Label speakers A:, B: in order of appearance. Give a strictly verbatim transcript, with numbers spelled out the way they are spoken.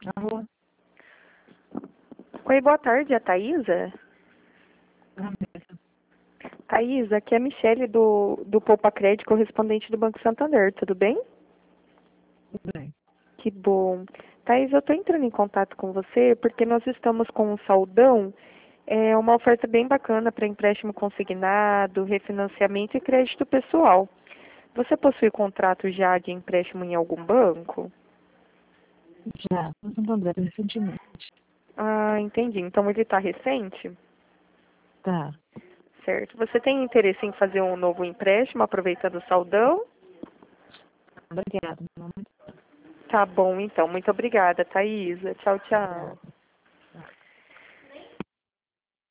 A: Alô?
B: Oi, boa tarde, é a Thaisa?
A: Ah, mesmo.
B: Thaisa, aqui é a Michele do, do Poupa Crédito, correspondente do Banco Santander, tudo bem?
A: Tudo bem.
B: Que bom. Thaisa, eu estou entrando em contato com você porque nós estamos com um saldão, é uma oferta bem bacana para empréstimo consignado, refinanciamento e crédito pessoal. Você possui contrato já de empréstimo em algum banco?
A: Já, no Santander, recentemente.
B: Ah, entendi. Então ele está recente?
A: Tá.
B: Certo. Você tem interesse em fazer um novo empréstimo aproveitando o saldão?
A: Obrigada.
B: Tá bom, então. Muito obrigada, Thaisa. Tchau, tchau.
A: Obrigada.